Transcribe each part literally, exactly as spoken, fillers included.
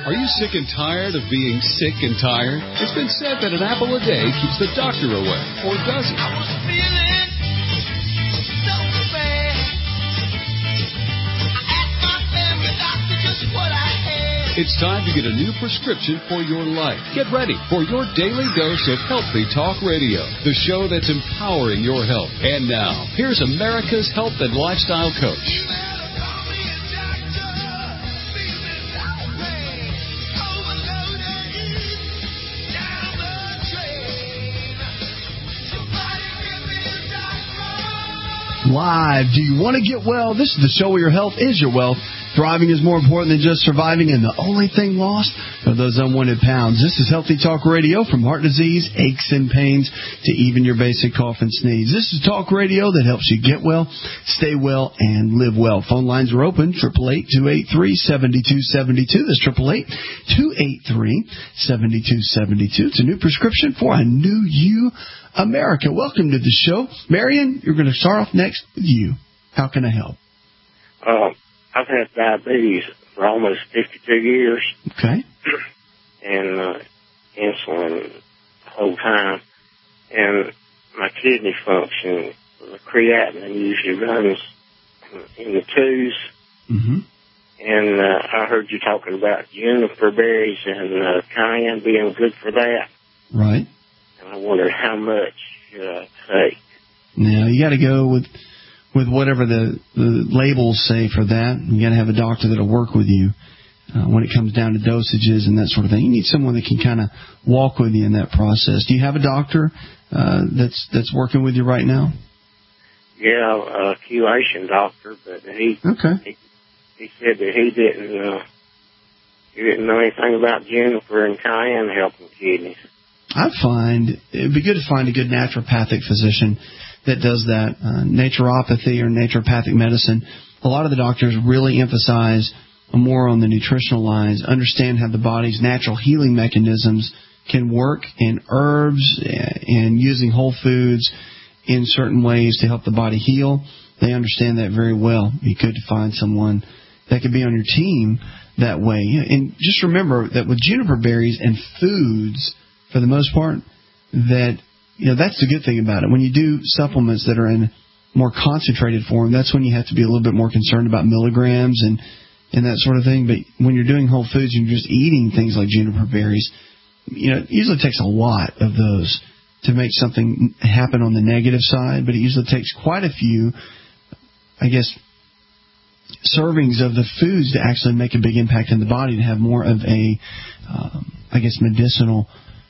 Are you sick and tired of being sick and tired? It's been said that an apple a day keeps the doctor away, or does it? I was feeling so bad. I asked my family doctor just what I had. It's time to get a new prescription for your life. Get ready for your daily dose of Healthy Talk Radio, the show that's empowering your health. And now, here's America's health and lifestyle coach. Live. Do you want to get well? This is the show where your health is your wealth. Thriving is more important than just surviving, and the only thing lost are those unwanted pounds. This is Healthy Talk Radio, from heart disease, aches and pains, to even your basic cough and sneeze. This is talk radio that helps you get well, stay well, and live well. Phone lines are open, eight eight eight, two eight three, seven two seven two. That's eight eight eight, two eight three, seven two seven two. It's a new prescription for a new you, America. Welcome to the show. Marion, you're going to start off next with you. How can I help? Uh, I've had diabetes for almost fifty-two years. Okay. And uh, insulin the whole time. And my kidney function, the creatinine usually runs in the twos. Mm-hmm. And uh, I heard you talking about juniper berries and uh, cayenne being good for that. Right. And I wondered how much should I take? Now, you got to go with with whatever the, the labels say for that. You got to have a doctor that'll work with you uh, when it comes down to dosages and that sort of thing. You need someone that can kind of walk with you in that process. Do you have a doctor uh, that's that's working with you right now? Yeah, a chelation doctor, but he okay. he, he said that he didn't uh, he didn't know anything about juniper and cayenne helping kidneys. I find it'd be good to find a good naturopathic physician that does that. Uh, naturopathy or naturopathic medicine, a lot of the doctors really emphasize more on the nutritional lines, understand how the body's natural healing mechanisms can work, and herbs and using whole foods in certain ways to help the body heal. They understand that very well. It'd be good to find someone that could be on your team that way. And just remember that with juniper berries and foods, for the most part, that you know that's the good thing about it. When you do supplements that are in more concentrated form, that's when you have to be a little bit more concerned about milligrams and, and that sort of thing. But when you're doing whole foods and you're just eating things like juniper berries, you know, it usually takes a lot of those to make something happen on the negative side. But it usually takes quite a few, I guess, servings of the foods to actually make a big impact in the body, to have more of a, um, I guess, medicinal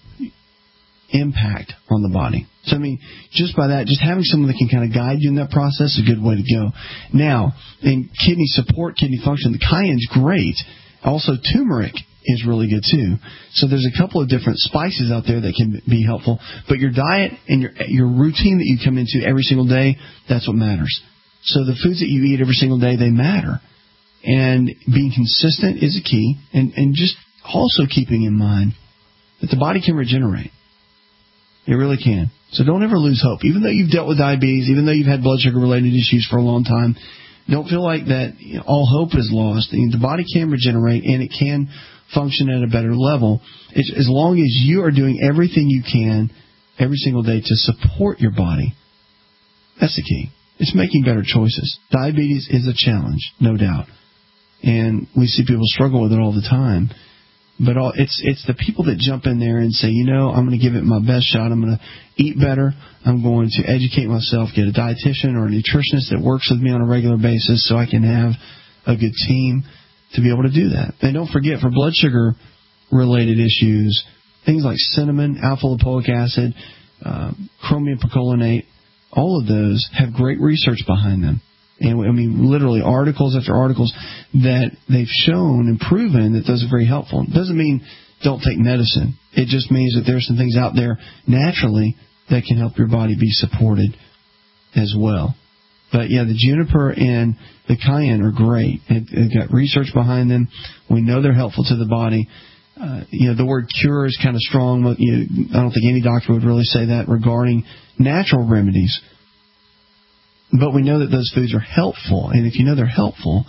impact on the body. So, I mean, just by that, just having someone that can kind of guide you in that process is a good way to go. Now, in kidney support, kidney function, the cayenne's great. Also, turmeric is really good, too. So there's a couple of different spices out there that can be helpful. But your diet and your your routine that you come into every single day, that's what matters. So the foods that you eat every single day, they matter. And being consistent is a key. And, and just also keeping in mind that the body can regenerate. It really can. So don't ever lose hope. Even though you've dealt with diabetes, even though you've had blood sugar-related issues for a long time, don't feel like that you know, all hope is lost. I mean, the body can regenerate, and it can function at a better level. It's, as long as you are doing everything you can every single day to support your body, that's the key. It's making better choices. Diabetes is a challenge, no doubt. And we see people struggle with it all the time. But all, it's it's the people that jump in there and say, you know, I'm going to give it my best shot. I'm going to eat better. I'm going to educate myself, get a dietitian or a nutritionist that works with me on a regular basis so I can have a good team to be able to do that. And don't forget, for blood sugar-related issues, things like cinnamon, alpha-lipoic acid, uh, chromium picolinate, all of those have great research behind them. And I mean, literally articles after articles that they've shown and proven that those are very helpful. It doesn't mean don't take medicine. It just means that there are some things out there naturally that can help your body be supported as well. But, yeah, the juniper and the cayenne are great. They've got research behind them. We know they're helpful to the body. Uh, you know, the word cure is kind of strong. You know, I don't think any doctor would really say that regarding natural remedies. But we know that those foods are helpful, and if you know they're helpful,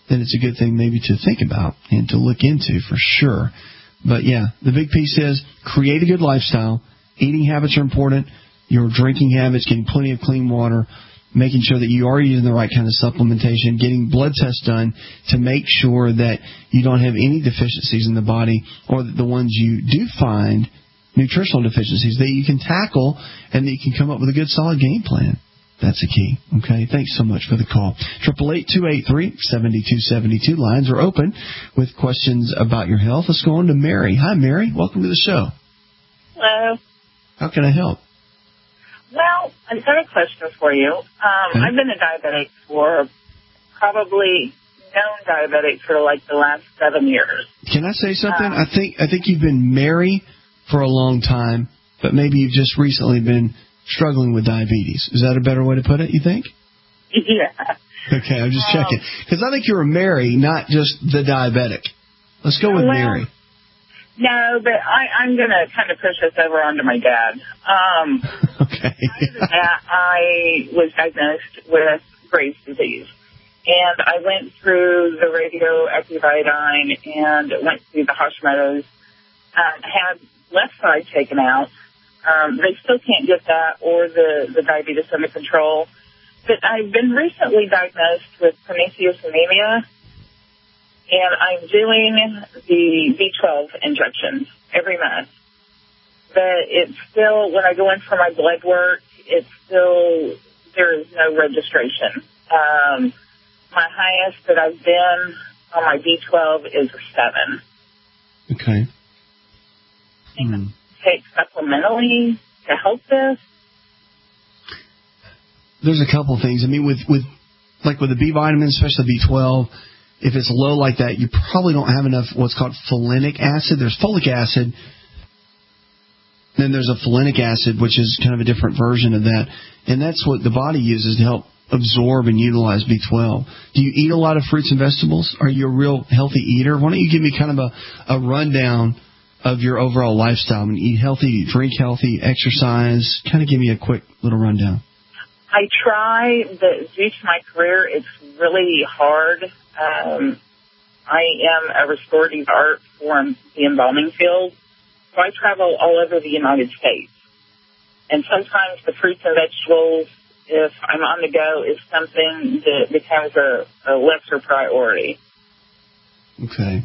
then it's a good thing maybe to think about and to look into for sure. But, yeah, the big piece is create a good lifestyle. Eating habits are important. Your drinking habits, getting plenty of clean water, making sure that you are using the right kind of supplementation, getting blood tests done to make sure that you don't have any deficiencies in the body, or that the ones you do find, nutritional deficiencies, that you can tackle and that you can come up with a good, solid game plan. That's the key. Okay, thanks so much for the call. Triple eight two eight three seven two seven two. Lines are open with questions about your health. Let's go on to Mary. Hi, Mary. Welcome to the show. Hello. How can I help? Well, I've got a question for you. Um, okay. I've been a diabetic for probably known diabetic for like the last seven years. Can I say something? Um, I think I think you've been Mary for a long time, but maybe you've just recently been struggling with diabetes. Is that a better way to put it, you think? Yeah. Okay, I'm just um, checking. Because I think you're a Mary, not just the diabetic. Let's go with well, Mary. No, but I, I'm going to kind of push this over onto my dad. Um, okay. Prior to that, I was diagnosed with Graves' disease. And I went through the radioactive iodine and went through the Hashimoto's, um, had left side taken out. Um, they still can't get that or the, the diabetes under control. But I've been recently diagnosed with Prometheus anemia, and I'm doing the B twelve injections every month. But it's still, when I go in for my blood work, it's still, there is no registration. Um, my highest that I've been on my B twelve is a seven. Okay. Hmm. Take supplementally to help this? There's a couple things. I mean, with, with like with the B vitamins, especially B twelve, if it's low like that, you probably don't have enough what's called folinic acid. There's folic acid. Then there's a folinic acid, which is kind of a different version of that. And that's what the body uses to help absorb and utilize B twelve. Do you eat a lot of fruits and vegetables? Are you a real healthy eater? Why don't you give me kind of a, a rundown of your overall lifestyle? I mean, eat healthy, drink healthy, exercise. Kind of give me a quick little rundown. I try, but due to my career, it's really hard. Um, I am a restorative art for the embalming field, so I travel all over the United States. And sometimes the fruits and vegetables, if I'm on the go, is something that becomes a, a lesser priority. Okay.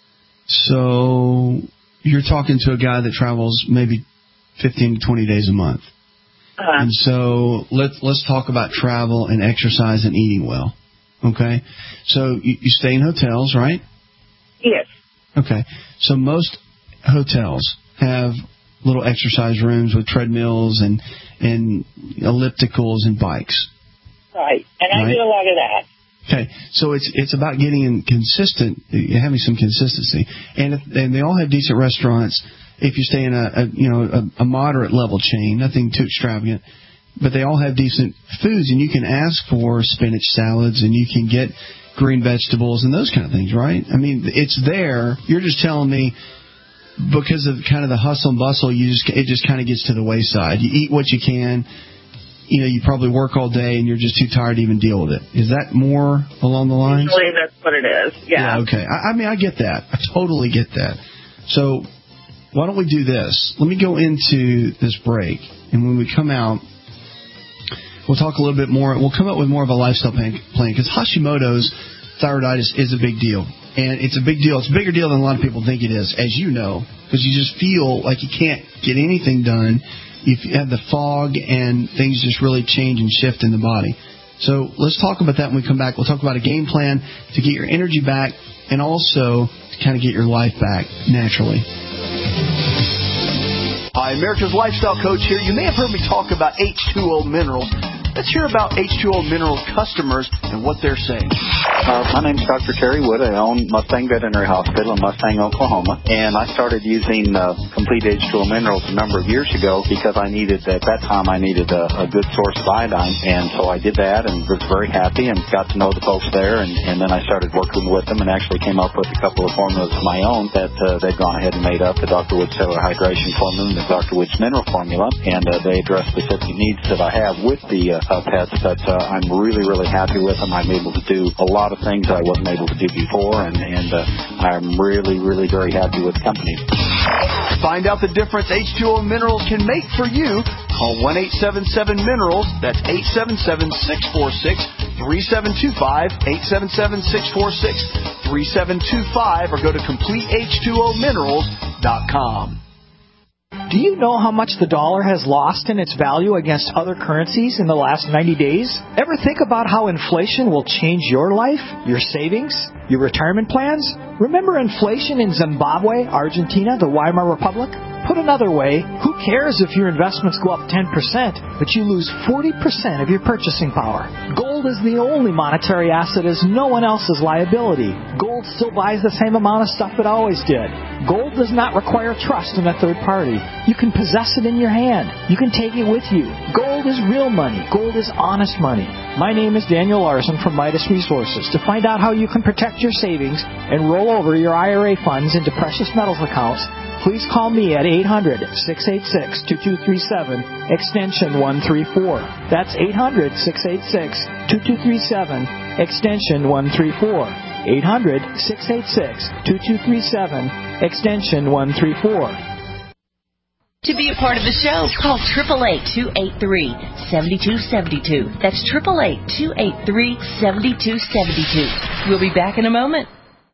So you're talking to a guy that travels maybe fifteen to twenty days a month. Uh-huh. And so let's let's talk about travel and exercise and eating well. Okay? So you, you stay in hotels, right? Yes. Okay. So most hotels have little exercise rooms with treadmills and and ellipticals and bikes. Right. And I right? do a lot of that. Okay, so it's it's about getting in consistent, having some consistency, and if, and they all have decent restaurants. If you stay in a, a you know a, a moderate level chain, nothing too extravagant, but they all have decent foods, and you can ask for spinach salads, and you can get green vegetables and those kind of things, right? I mean, it's there. You're just telling me because of kind of the hustle and bustle, you just it just kind of gets to the wayside. You eat what you can. You know, you probably work all day and you're just too tired to even deal with it. Is that more along the lines? Usually that's what it is, yeah. Yeah, okay. I, I mean, I get that. I totally get that. So why don't we do this? Let me go into this break, and when we come out, we'll talk a little bit more. We'll come up with more of a lifestyle plan, because Hashimoto's thyroiditis is a big deal. And it's a big deal. It's a bigger deal than a lot of people think it is, as you know, because you just feel like you can't get anything done. You have the fog, and things just really change and shift in the body. So let's talk about that when we come back. We'll talk about a game plan to get your energy back and also to kind of get your life back naturally. Hi, America's Lifestyle Coach here. You may have heard me talk about H two O Minerals. Let's hear about H two O Minerals customers and what they're saying. Uh, my name's Doctor Terry Wood. I own Mustang Veterinary Hospital in Mustang, Oklahoma. And I started using uh, Complete H two O Minerals a number of years ago because I needed, at that time, I needed a, a good source of iodine. And so I did that and was very happy and got to know the folks there. And, and then I started working with them and actually came up with a couple of formulas of my own that uh, they've gone ahead and made up. The Doctor Wood Cellular Hydration Formula and the Doctor Wood's Mineral Formula. And uh, they address specific needs that I have with the uh, uh, pets, but uh, I'm really, really happy with them. I'm able to do a lot of things I wasn't able to do before, and, and uh, I'm really, really very happy with the company. Find out the difference H two O Minerals can make for you. Call one eight seven seven minerals. That's eight seven seven, six four six, three seven two five, eight seven seven, six four six, three seven two five, or go to complete H two O minerals dot com. Do you know how much the dollar has lost in its value against other currencies in the last ninety days? Ever think about how inflation will change your life, your savings, your retirement plans? Remember inflation in Zimbabwe, Argentina, the Weimar Republic? Put another way, who cares if your investments go up ten percent, but you lose forty percent of your purchasing power? Gold is the only monetary asset as no one else's liability. Gold still buys the same amount of stuff it always did. Gold does not require trust in a third party. You can possess it in your hand. You can take it with you. Gold is real money. Gold is honest money. My name is Daniel Larson from Midas Resources. To find out how you can protect your savings and roll over your I R A funds into precious metals accounts, please call me at eight hundred, six eight six, two two three seven, extension one three four. That's eight hundred, six eight six, two two three seven, extension one three four. eight hundred, six eight six, two two three seven, extension one three four. To be a part of the show, call eight eight eight, two eight three, seven two seven two. That's eight eight eight, two eight three, seven two seven two. We'll be back in a moment.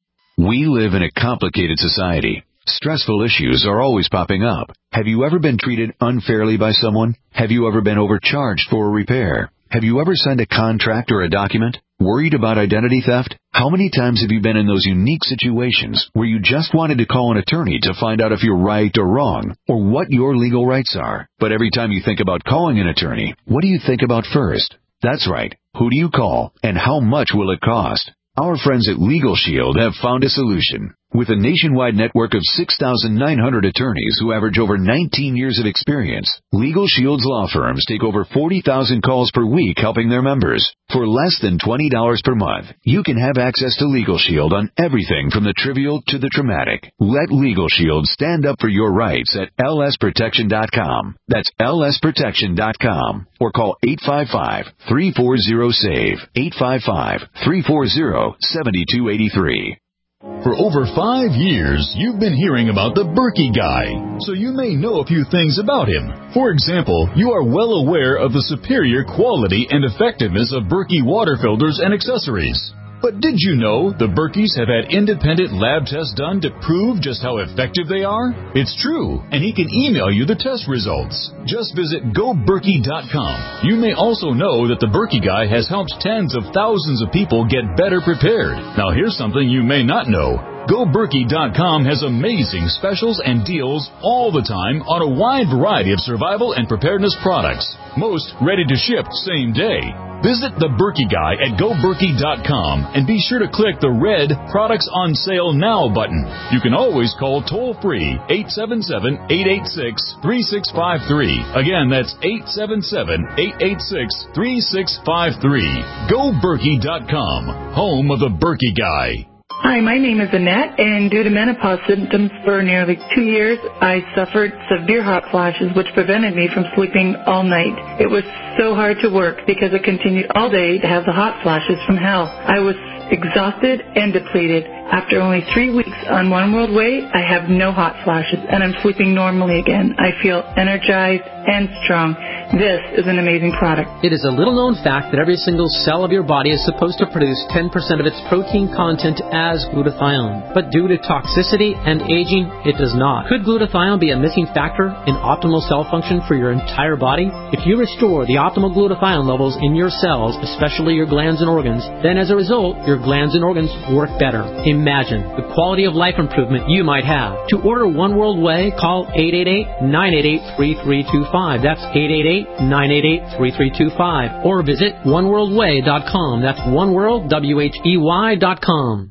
We live in a complicated society. Stressful issues are always popping up. Have you ever been treated unfairly by someone? Have you ever been overcharged for a repair? Have you ever signed a contract or a document? Worried about identity theft? How many times have you been in those unique situations where you just wanted to call an attorney to find out if you're right or wrong, or what your legal rights are? But every time you think about calling an attorney, what do you think about first? That's right. Who do you call, and how much will it cost? Our friends at Legal Shield have found a solution. With a nationwide network of six thousand nine hundred attorneys who average over nineteen years of experience, Legal Shield's law firms take over forty thousand calls per week helping their members. For less than twenty dollars per month, you can have access to Legal Shield on everything from the trivial to the traumatic. Let Legal Shield stand up for your rights at L S protection dot com. That's L S protection dot com. Or call eight five five, three four zero, S A V E, eight five five, three four zero, seven two eight three. For over five years, you've been hearing about the Berkey Guy, so you may know a few things about him. For example, you are well aware of the superior quality and effectiveness of Berkey water filters and accessories. But did you know the Berkeys have had independent lab tests done to prove just how effective they are? It's true, and he can email you the test results. Just visit go berkey dot com. You may also know that the Berkey Guy has helped tens of thousands of people get better prepared. Now here's something you may not know. go berkey dot com has amazing specials and deals all the time on a wide variety of survival and preparedness products. Most ready to ship same day. Visit the Berkey Guy at go berkey dot com and be sure to click the red Products on Sale Now button. You can always call toll-free eight seven seven, eight eight six, three six five three. Again, that's eight seven seven, eight eight six, three six five three. go berkey dot com, home of the Berkey Guy. Hi, my name is Annette, and due to menopause symptoms for nearly two years, I suffered severe hot flashes, which prevented me from sleeping all night. It was so hard to work because I continued all day to have the hot flashes from hell. I was exhausted and depleted. After only three weeks on One World Way, I have no hot flashes, and I'm sleeping normally again. I feel energized and strong. This is an amazing product. It is a little-known fact that every single cell of your body is supposed to produce ten percent of its protein content as glutathione. But due to toxicity and aging, it does not. Could glutathione be a missing factor in optimal cell function for your entire body? If you restore the optimal glutathione levels in your cells, especially your glands and organs, then as a result, your glands and organs work better. Imagine the quality of life improvement you might have. To order One World Way, call eight eight eight, nine eight eight, three three two five. That's eight eight eight, nine eight eight, three three two five. Or visit one world way dot com. That's oneworld, W H E Y dot com.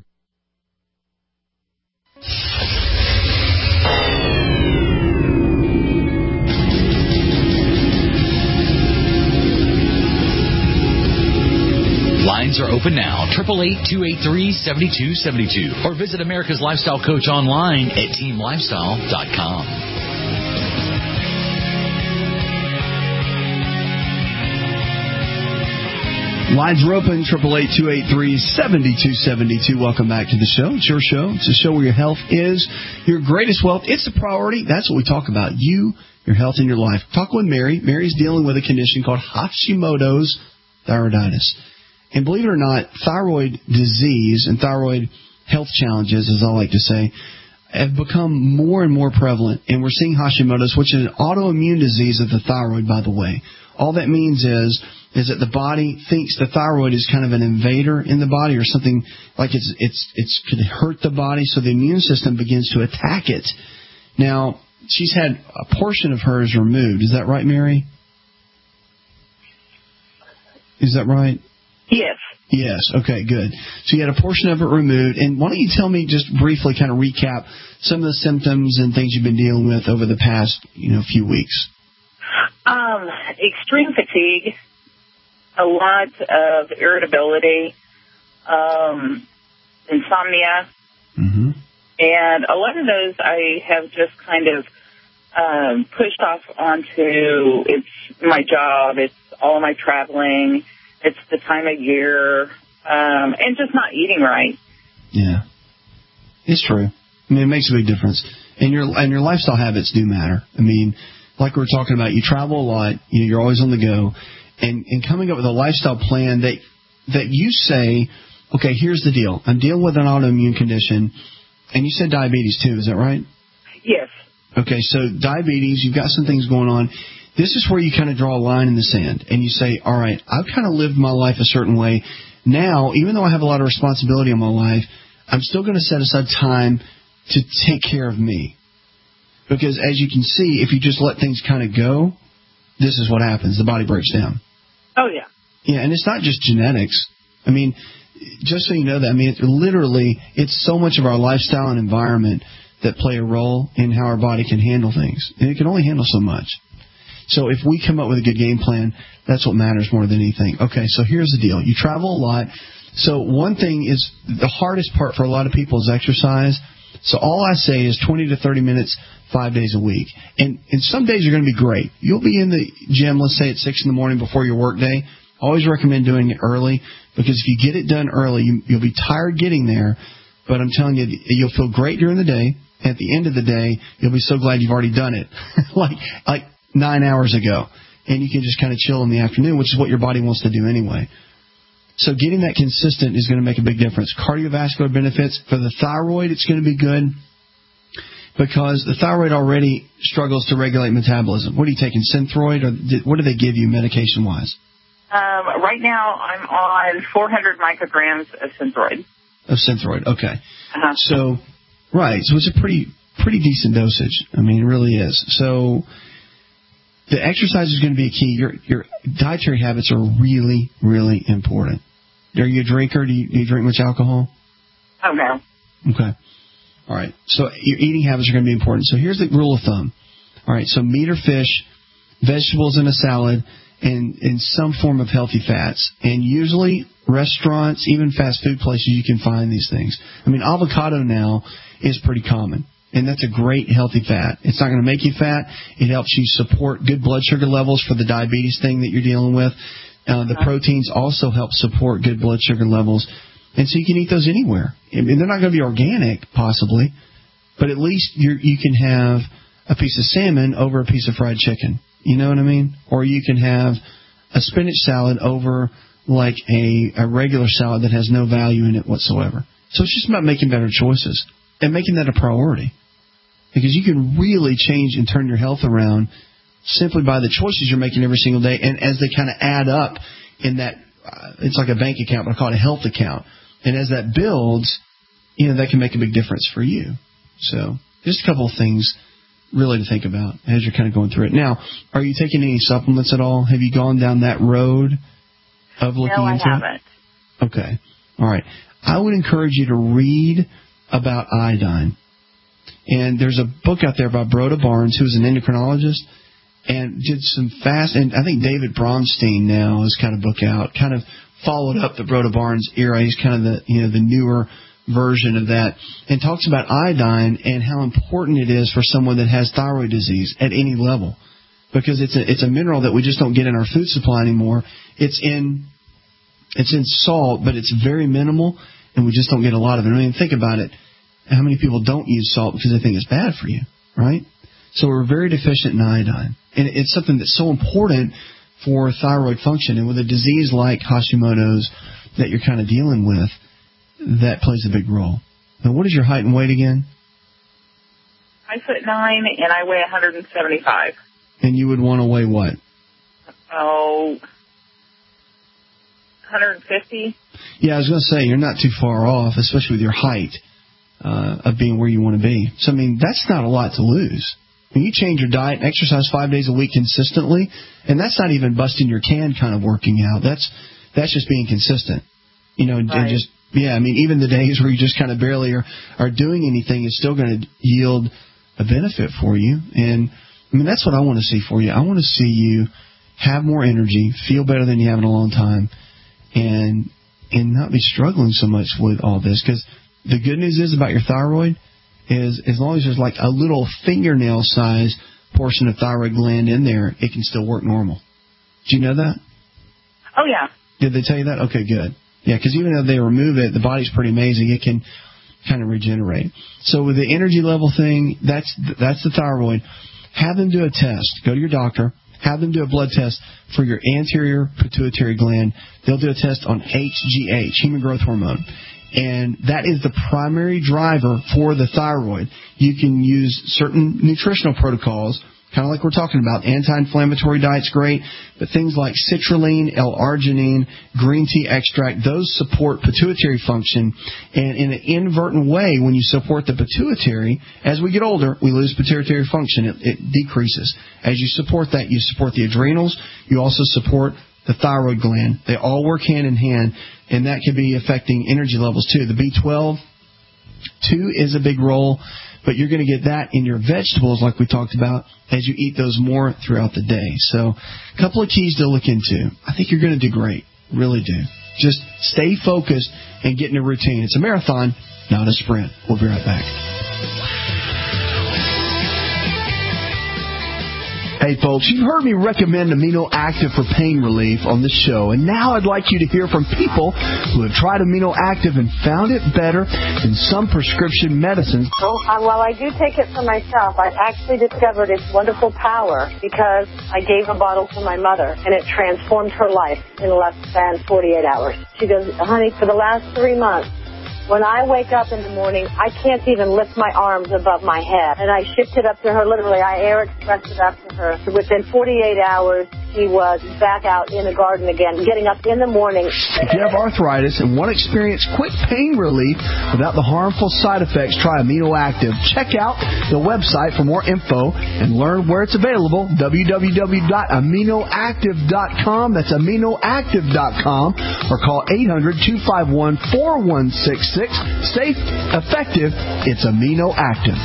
Lines are open now, eight eight eight, two eight three, seven two seven two. Or visit America's Lifestyle Coach online at team lifestyle dot com. Lines are open, eight eight eight, two eight three, seven two seven two. Welcome back to the show. It's your show. It's a show where your health is your greatest wealth. It's a priority. That's what we talk about. You, your health, and your life. Talk with Mary. Mary's dealing with a condition called Hashimoto's thyroiditis. And believe it or not, thyroid disease and thyroid health challenges, as I like to say, have become more and more prevalent. And we're seeing Hashimoto's, which is an autoimmune disease of the thyroid, by the way. All that means is is that the body thinks the thyroid is kind of an invader in the body, or something like it's it's it's could hurt the body, so the immune system begins to attack it. Now, she's had a portion of hers removed. Is that right, Mary? Is that right? Yes. Yes. Okay, good. So you had a portion of it removed. And why don't you tell me, just briefly, kind of recap some of the symptoms and things you've been dealing with over the past, you know, few weeks? Um, extreme fatigue, a lot of irritability, um, insomnia, mm-hmm. and a lot of those I have just kind of um, pushed off onto it's my job, it's all my traveling, it's the time of year, um, and just not eating right. Yeah, it's true. I mean, it makes a big difference, and your and your lifestyle habits do matter. I mean, like we were talking about, you travel a lot, you know, you're always on the go, and, and coming up with a lifestyle plan that that you say, okay, here's the deal. I'm dealing with an autoimmune condition, and you said diabetes too, is that right? Yes. Okay, so diabetes, you've got some things going on. This is where you kind of draw a line in the sand, and you say, all right, I've kind of lived my life a certain way. Now, even though I have a lot of responsibility in my life, I'm still going to set aside time to take care of me. Because as you can see, if you just let things kind of go, this is what happens. The body breaks down. Oh, yeah. Yeah, and it's not just genetics. I mean, just so you know that, I mean, it literally, it's so much of our lifestyle and environment that play a role in how our body can handle things. And it can only handle so much. So if we come up with a good game plan, that's what matters more than anything. Okay, so here's the deal. You travel a lot. So one thing is, the hardest part for a lot of people is exercise. So all I say is twenty to thirty minutes, five days a week. And, and some days are going to be great. You'll be in the gym, let's say at six in the morning before your work day. I always recommend doing it early, because if you get it done early, you, you'll be tired getting there. But I'm telling you, you'll feel great during the day. At the end of the day, you'll be so glad you've already done it, like like nine hours ago. And you can just kind of chill in the afternoon, which is what your body wants to do anyway. So getting that consistent is going to make a big difference. Cardiovascular benefits. For the thyroid, it's going to be good, because the thyroid already struggles to regulate metabolism. What are you taking, Synthroid, or did, what do they give you medication-wise? Um, right now, I'm on four hundred micrograms of Synthroid. Of Synthroid, okay. Uh-huh. So, right, so it's a pretty pretty decent dosage. I mean, it really is. So the exercise is going to be a key. Your your dietary habits are really, really important. Are you a drinker? Do you, do you drink much alcohol? Oh, no. Okay. All right. So your eating habits are going to be important. So here's the rule of thumb. All right. So meat or fish, vegetables in a salad, and, and some form of healthy fats. And usually restaurants, even fast food places, you can find these things. I mean, avocado now is pretty common. And that's a great healthy fat. It's not going to make you fat. It helps you support good blood sugar levels for the diabetes thing that you're dealing with. Uh, the proteins also help support good blood sugar levels. And so you can eat those anywhere. I mean, they're not going to be organic, possibly, but at least you're, you can have a piece of salmon over a piece of fried chicken. You know what I mean? Or you can have a spinach salad over like a, a regular salad that has no value in it whatsoever. So it's just about making better choices and making that a priority. Because you can really change and turn your health around simply by the choices you're making every single day. And as they kind of add up in that, uh, it's like a bank account, but I call it a health account. And as that builds, you know, that can make a big difference for you. So just a couple of things really to think about as you're kind of going through it. Now, are you taking any supplements at all? Have you gone down that road of looking no, into I haven't. it? Okay. All right. I would encourage you to read about iodine. And there's a book out there by Broda Barnes, who's an endocrinologist, and did some fast, and I think David Bronstein now has kind of book out, kind of followed up the Broda Barnes era. He's kind of the, you know, the newer version of that, and talks about iodine and how important it is for someone that has thyroid disease at any level, because it's a, it's a mineral that we just don't get in our food supply anymore. It's in it's in salt, but it's very minimal, and we just don't get a lot of it. I mean, think about it. How many people don't use salt because they think it's bad for you, right? So we're very deficient in iodine. And it's something that's so important for thyroid function. And with a disease like Hashimoto's that you're kind of dealing with, that plays a big role. Now, what is your height and weight again? Five foot nine, and I weigh one hundred seventy-five. And you would want to weigh what? Oh, one hundred fifty. Yeah, I was going to say, you're not too far off, especially with your height, uh, of being where you want to be. So, I mean, that's not a lot to lose. When you change your diet, exercise five days a week consistently, and that's not even busting your can kind of working out. That's that's just being consistent. You know, right. and just, yeah, I mean, even the days where you just kind of barely are, are doing anything is still going to yield a benefit for you. And, I mean, that's what I want to see for you. I want to see you have more energy, feel better than you have in a long time, and and not be struggling so much with all this. Because the good news is about your thyroid is as long as there's like a little fingernail size portion of thyroid gland in there, it can still work normal. Do you know that? Oh, yeah. Did they tell you that? Okay, good. Yeah, because even though they remove it, the body's pretty amazing. It can kind of regenerate. So with the energy level thing, that's that's the thyroid. Have them do a test. Go to your doctor. Have them do a blood test for your anterior pituitary gland. They'll do a test on H G H, human growth hormone. And that is the primary driver for the thyroid. You can use certain nutritional protocols, kind of like we're talking about. Anti-inflammatory diet's great, but things like citrulline, L-arginine, green tea extract, those support pituitary function. And in an inadvertent way, when you support the pituitary, as we get older, we lose pituitary function. It, it decreases. As you support that, you support the adrenals. You also support the thyroid gland. They all work hand in hand, and that can be affecting energy levels too. The B twelve, two is a big role, but you're going to get that in your vegetables like we talked about as you eat those more throughout the day. So a couple of keys to look into. I think you're going to do great. Really do. Just stay focused and get in a routine. It's a marathon, not a sprint. We'll be right back. Hey folks, you've heard me recommend Amino Active for pain relief on this show, and now I'd like you to hear from people who have tried Amino Active and found it better than some prescription medicines. Oh, uh, well, I do take it for myself. I actually discovered its wonderful power because I gave a bottle to my mother, and it transformed her life in less than forty-eight hours. She goes, honey, for the last three months, when I wake up in the morning, I can't even lift my arms above my head. And I shipped it up to her, literally. I air expressed it up to her. Within forty-eight hours, she was back out in the garden again, getting up in the morning. If you have arthritis and want to experience quick pain relief without the harmful side effects, try Amino Active. Check out the website for more info and learn where it's available, w w w dot amino active dot com. That's amino active dot com. Or call eight hundred, two five one, four one six six. Safe, effective, it's Amino Active.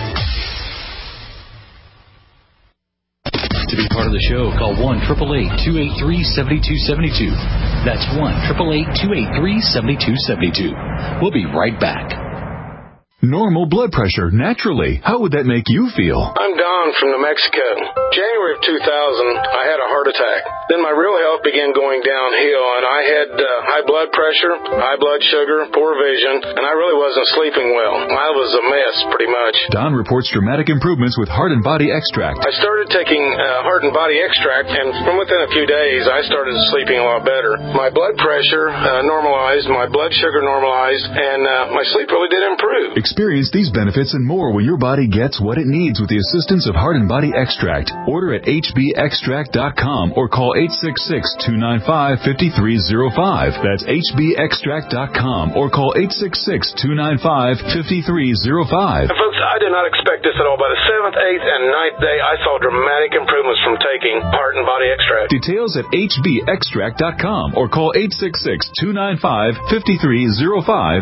To be part of the show, call one eight eight eight, two eight three, seven two seven two. That's one eight eight eight, two eight three, seven two seven two. We'll be right back. Normal blood pressure, naturally. How would that make you feel? I'm Don from New Mexico. January of two thousand, I had a heart attack. Then my real health began going downhill, and I had uh, high blood pressure, high blood sugar, poor vision, and I really wasn't sleeping well. I was a mess, pretty much. Don reports dramatic improvements with Heart and Body Extract. I started taking uh, Heart and Body Extract, and from within a few days, I started sleeping a lot better. My blood pressure uh, normalized, my blood sugar normalized, and uh, my sleep really did improve. Experience these benefits and more when your body gets what it needs with the assistance of Heart and Body Extract. Order at h b extract dot com or call eight six six, two nine five, five three zero five. That's h b extract dot com or call eight six six, two nine five, five three zero five. And folks, I did not expect this at all. By the seventh, eighth, and ninth day, I saw dramatic improvements from taking Heart and Body Extract. Details at h b extract dot com or call eight six six, two nine five, five three zero five for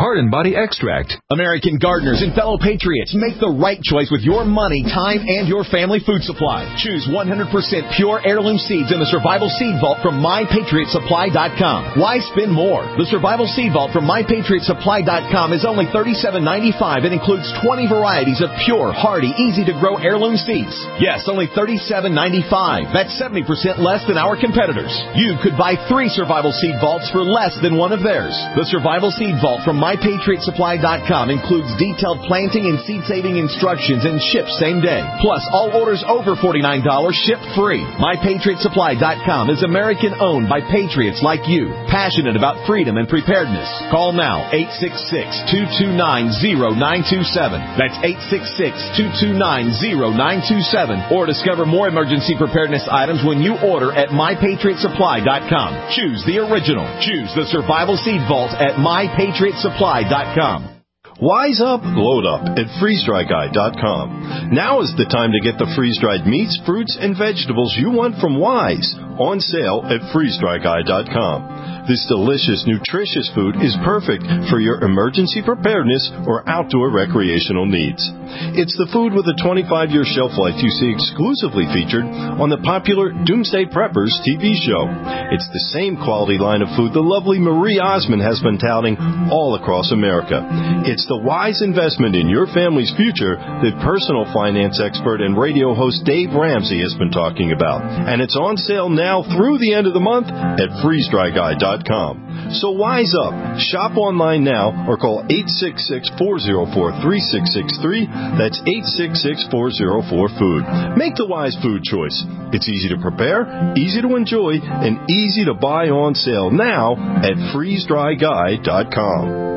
Heart and Body Extract. American gardeners and fellow patriots, make the right choice with your money, time, and your family food supply. Choose one hundred percent pure heirloom seeds in the Survival Seed Vault from my patriot supply dot com. Why spend more? The Survival Seed Vault from my patriot supply dot com is only thirty-seven ninety-five and includes twenty varieties of pure, hardy, easy-to-grow heirloom seeds. Yes, only thirty-seven ninety-five. That's seventy percent less than our competitors. You could buy three Survival Seed Vaults for less than one of theirs. The Survival Seed Vault from my patriot supply dot com includes detailed planting and seed-saving instructions and ships same day. Plus, all orders over forty-nine dollars ship free. my patriot supply dot com is American-owned by patriots like you, passionate about freedom and preparedness. Call now, eight six six, two two nine, zero nine two seven. That's eight six six, two two nine, zero nine two seven. Or discover more emergency preparedness items when you order at my patriot supply dot com. Choose the original. Choose the Survival Seed Vault at my patriot supply dot com. Wise up, load up at freeze dry guy dot com. Now is the time to get the freeze-dried meats, fruits, and vegetables you want from Wise on sale at freeze dry guy dot com. This delicious, nutritious food is perfect for your emergency preparedness or outdoor recreational needs. It's the food with a twenty-five year shelf life you see exclusively featured on the popular Doomsday Preppers T V show. It's the same quality line of food the lovely Marie Osmond has been touting all across America. It's the wise investment in your family's future that personal finance expert and radio host Dave Ramsey has been talking about. And it's on sale now through the end of the month at freeze dry guy dot com. So wise up. Shop online now or call eight six six, four zero four, three six six three. That's eight six six, four zero four, food. Make the wise food choice. It's easy to prepare, easy to enjoy, and easy to buy on sale now at freeze dry guy dot com.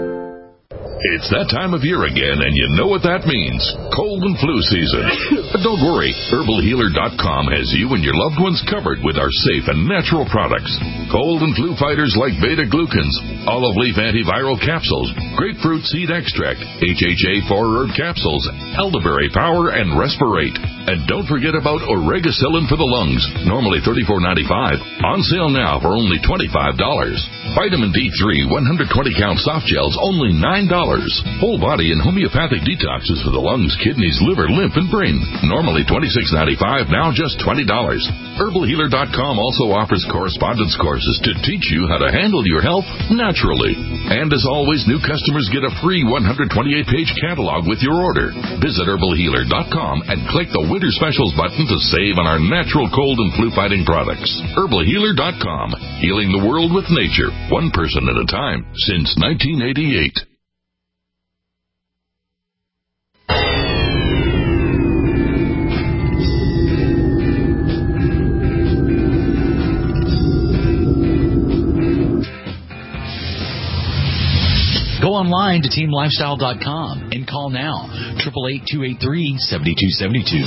It's that time of year again, and you know what that means. Cold and flu season. But don't worry. Herbal Healer dot com has you and your loved ones covered with our safe and natural products. Cold and flu fighters like beta-glucans, olive leaf antiviral capsules, grapefruit seed extract, H H A four herb capsules, elderberry power, and respirate. And don't forget about Oregacillin for the lungs, normally thirty-four ninety-five. On sale now for only twenty-five dollars. Vitamin D three one hundred twenty count soft gels, only nine dollars. Whole body and homeopathic detoxes for the lungs, kidneys, liver, lymph, and brain. Normally twenty-six ninety-five, now just twenty dollars. Herbal Healer dot com also offers correspondence courses to teach you how to handle your health naturally. And as always, new customers get a free one hundred twenty-eight page catalog with your order. Visit Herbal Healer dot com and click the Winter Specials button to save on our natural cold and flu fighting products. Herbal Healer dot com, healing the world with nature, one person at a time, since nineteen eighty-eight. Go online to team lifestyle dot com and call now, eight eight eight, two eight three, seven two seven two.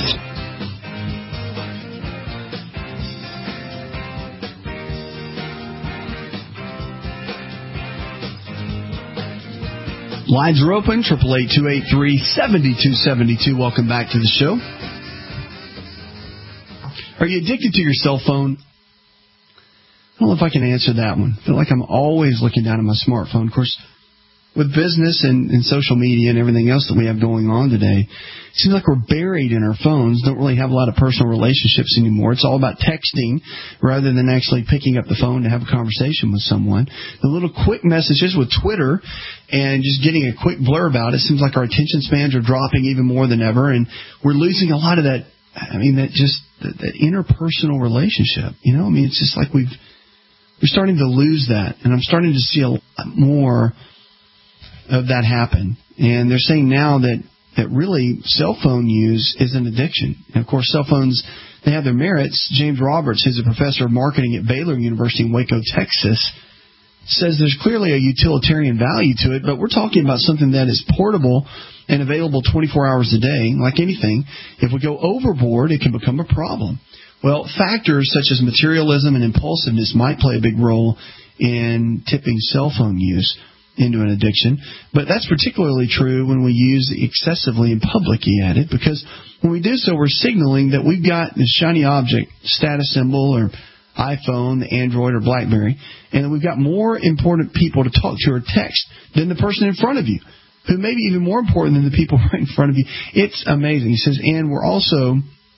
Lines are open, eight eight eight, two eight three, seven two seven two. Welcome back to the show. Are you addicted to your cell phone? I don't know if I can answer that one. I feel like I'm always looking down at my smartphone. Of course, with business and, and social media and everything else that we have going on today, it seems like we're buried in our phones, don't really have a lot of personal relationships anymore. It's all about texting rather than actually picking up the phone to have a conversation with someone. The little quick messages with Twitter and just getting a quick blurb out, it seems like our attention spans are dropping even more than ever, and we're losing a lot of that, I mean, that just that, that interpersonal relationship. You know, I mean, it's just like we've, we're starting to lose that, and I'm starting to see a lot more of that happen. And they're saying now that, that really cell phone use is an addiction. And, of course, cell phones, they have their merits. James Roberts, who's a professor of marketing at Baylor University in Waco, Texas, says there's clearly a utilitarian value to it, but we're talking about something that is portable and available twenty-four hours a day. Like anything, if we go overboard, it can become a problem. Well, factors such as materialism and impulsiveness might play a big role in tipping cell phone use into an addiction, but that's particularly true when we use it excessively in public, he added, because when we do so, we're signaling that we've got this shiny object, status symbol, or iPhone, the Android, or BlackBerry, and we've got more important people to talk to or text than the person in front of you, who may be even more important than the people right in front of you. It's amazing. He says, and we're also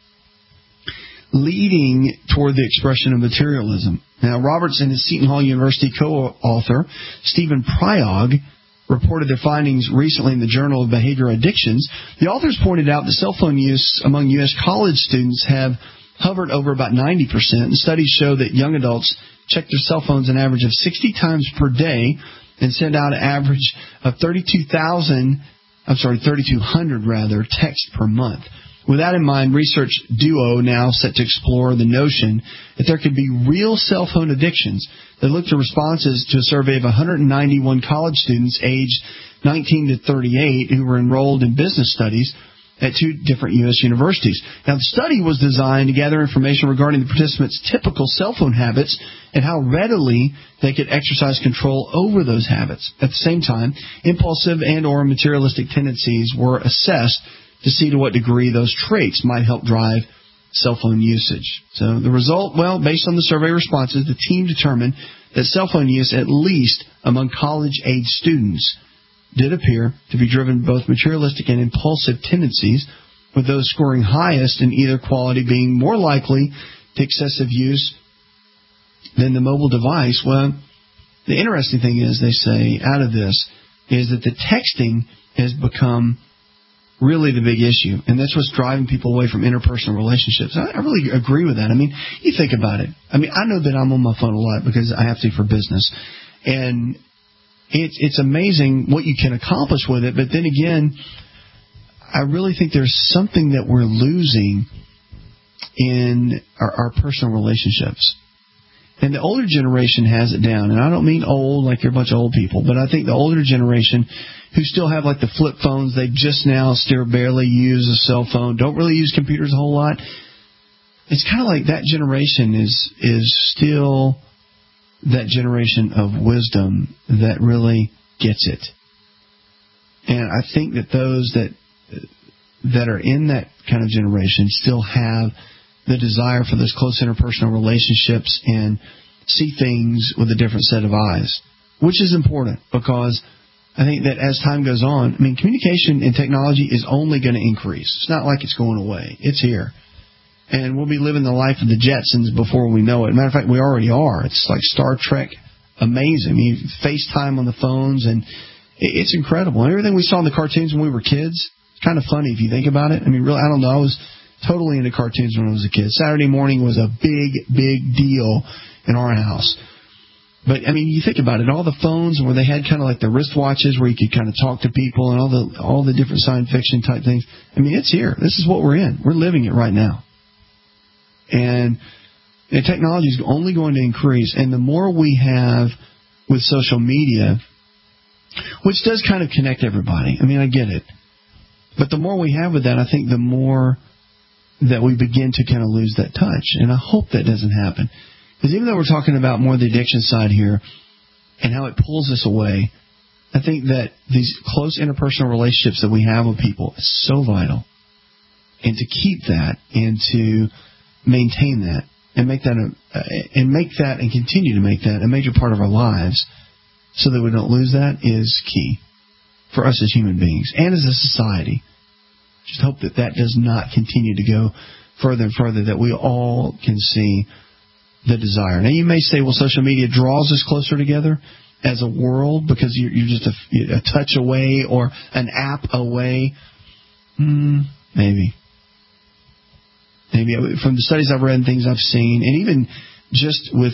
leading toward the expression of materialism. Now, Roberts and his Seton Hall University co-author, Stephen Priog, reported their findings recently in the Journal of Behavioral Addictions. The authors pointed out that cell phone use among U S college students have hovered over about ninety percent. And studies show that young adults check their cell phones an average of sixty times per day and send out an average of thirty-two thousand, I'm sorry, thirty-two hundred rather, texts per month. With that in mind, Research Duo now set to explore the notion that there could be real cell phone addictions. They looked at responses to a survey of one hundred ninety-one college students aged nineteen to thirty-eight who were enrolled in business studies at two different U S universities. Now, the study was designed to gather information regarding the participants' typical cell phone habits and how readily they could exercise control over those habits. At the same time, impulsive and or materialistic tendencies were assessed to see to what degree those traits might help drive cell phone usage. So the result, well, based on the survey responses, the team determined that cell phone use, at least among college-age students, did appear to be driven both materialistic and impulsive tendencies, with those scoring highest in either quality being more likely to excessive use than the mobile device. Well, the interesting thing is, they say, out of this, is that the texting has become really the big issue, and that's what's driving people away from interpersonal relationships. I, I really agree with that. I mean, you think about it. I mean, I know that I'm on my phone a lot because I have to for business, and it's it's amazing what you can accomplish with it. But then again, I really think there's something that we're losing in our, our personal relationships. And the older generation has it down. And I don't mean old like you're a bunch of old people, but I think the older generation who still have like the flip phones, they just now still barely use a cell phone, don't really use computers a whole lot. It's kind of like that generation is is still that generation of wisdom that really gets it. And I think that those that that are in that kind of generation still have the desire for those close interpersonal relationships and see things with a different set of eyes, which is important because I think that as time goes on, I mean, communication and technology is only going to increase. It's not like it's going away. It's here. And we'll be living the life of the Jetsons before we know it. Matter of fact, we already are. It's like Star Trek amazing. I mean, FaceTime on the phones, and it's incredible. And everything we saw in the cartoons when we were kids, it's kind of funny if you think about it. I mean, really, I don't know. I was totally into cartoons when I was a kid. Saturday morning was a big, big deal in our house. But, I mean, you think about it, all the phones where they had kind of like the wristwatches where you could kind of talk to people and all the all the different science fiction type things. I mean, it's here. This is what we're in. We're living it right now. And the technology is only going to increase. And the more we have with social media, which does kind of connect everybody. I mean, I get it. But the more we have with that, I think the more that we begin to kind of lose that touch. And I hope that doesn't happen. Because even though we're talking about more the addiction side here and how it pulls us away, I think that these close interpersonal relationships that we have with people is so vital. And to keep that and to maintain that and make that a, uh, and make that and continue to make that a major part of our lives so that we don't lose that is key for us as human beings and as a society. Just hope that that does not continue to go further and further, that we all can see the desire. Now, you may say, well, social media draws us closer together as a world because you're, you're just a, a touch away or an app away. Hmm, maybe. Maybe from the studies I've read and things I've seen, and even just with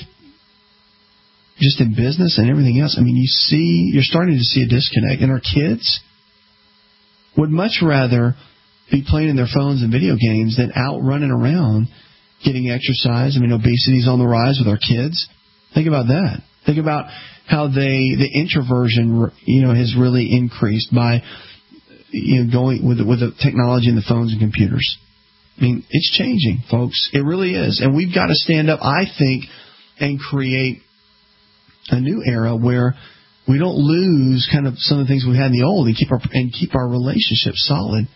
just in business and everything else, I mean, you see, you're starting to see a disconnect. And our kids would much rather be playing in their phones and video games than out running around getting exercise. I mean, obesity's on the rise with our kids. Think about that. Think about how they the introversion, you know, has really increased by you know going with the, with the technology and the phones and computers. I mean, it's changing, folks. It really is, and we've got to stand up, I think, and create a new era where we don't lose kind of some of the things we had in the old, and keep our and keep our relationships solid,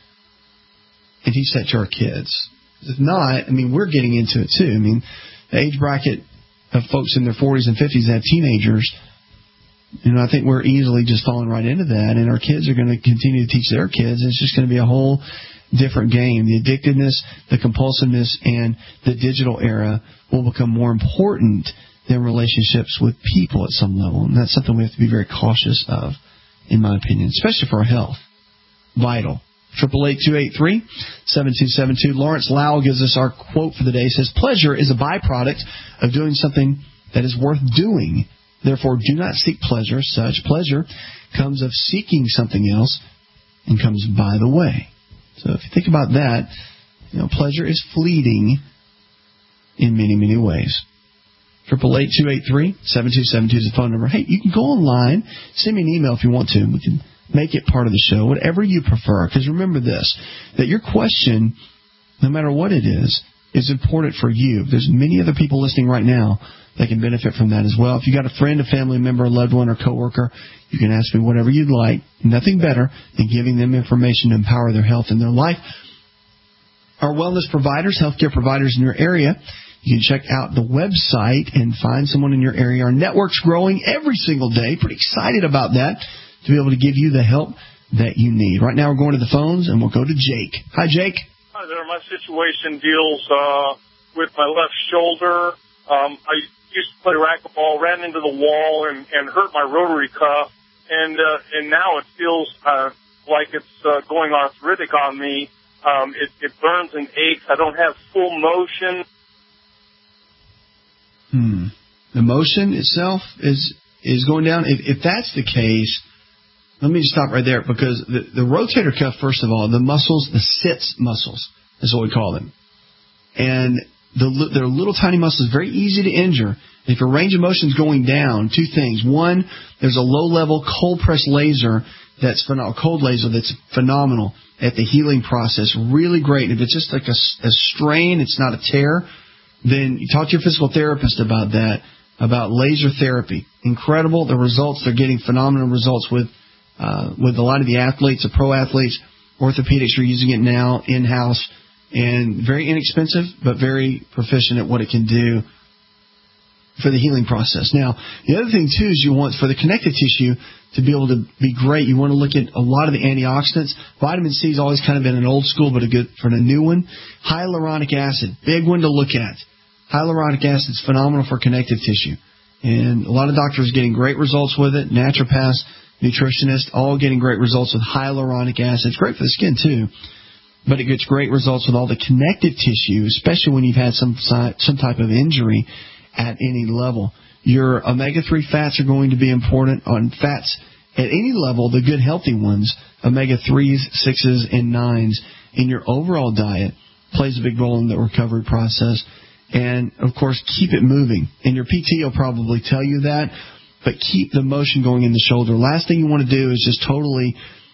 and teach that to our kids. If not, I mean, we're getting into it too. I mean, the age bracket of folks in their forties and fifties that have teenagers. You know, I think we're easily just falling right into that, and our kids are going to continue to teach their kids. It's just going to be a whole different game. The addictiveness, the compulsiveness, and the digital era will become more important than relationships with people at some level, and that's something we have to be very cautious of, in my opinion, especially for our health. Vital. Triple eight two eight three seven two seven two. Lawrence Lau gives us our quote for the day. He says, "Pleasure is a byproduct of doing something that is worth doing. Therefore, do not seek pleasure. Such pleasure comes of seeking something else and comes by the way." So if you think about that, you know, pleasure is fleeting in many, many ways. Triple eight two eight three seven two seven two is the phone number. Hey, you can go online, send me an email if you want to. We can make it part of the show, whatever you prefer. Because remember this, that your question, no matter what it is, is important for you. There's many other people listening right now that can benefit from that as well. If you got a friend, a family member, a loved one, or coworker, you can ask me whatever you'd like. Nothing better than giving them information to empower their health and their life. Our wellness providers, healthcare providers in your area, you can check out the website and find someone in your area. Our network's growing every single day. Pretty excited about that, to be able to give you the help that you need. Right now we're going to the phones, and we'll go to Jake. Hi, Jake. Hi there. My situation deals uh, with my left shoulder. Um, I used to play racquetball, ran into the wall, and, and hurt my rotary cuff. And uh, and now it feels uh, like it's uh, going arthritic on me. Um, it, it burns and aches. I don't have full motion. Hmm. The motion itself is is going down. If, if that's the case, let me just stop right there, because the, the rotator cuff, first of all, the muscles, the sits muscles, is what we call them. And the, they're little tiny muscles, very easy to injure. If your range of motion is going down, two things. One, there's a low-level cold press laser that's phenomenal, cold laser that's phenomenal at the healing process. Really great. If it's just like a, a strain, it's not a tear, then you talk to your physical therapist about that, about laser therapy. Incredible. The results, they're getting phenomenal results with uh, with a lot of the athletes, the pro athletes. Orthopedics are using it now in-house, and very inexpensive, but very proficient at what it can do for the healing process. Now, the other thing, too, is you want, for the connective tissue to be able to be great, you want to look at a lot of the antioxidants. Vitamin C has always kind of been an old school, but a good for a new one. Hyaluronic acid, big one to look at. Hyaluronic acid is phenomenal for connective tissue. And a lot of doctors are getting great results with it. Naturopaths, nutritionists, all getting great results with hyaluronic acid. It's great for the skin, too. But it gets great results with all the connective tissue, especially when you've had some some type of injury at any level. Your omega three fats are going to be important. On fats at any level, the good healthy ones, omega threes, sixes, and nines in your overall diet plays a big role in the recovery process. And, of course, keep it moving. And your P T will probably tell you that, but keep the motion going in the shoulder. Last thing you want to do is just totally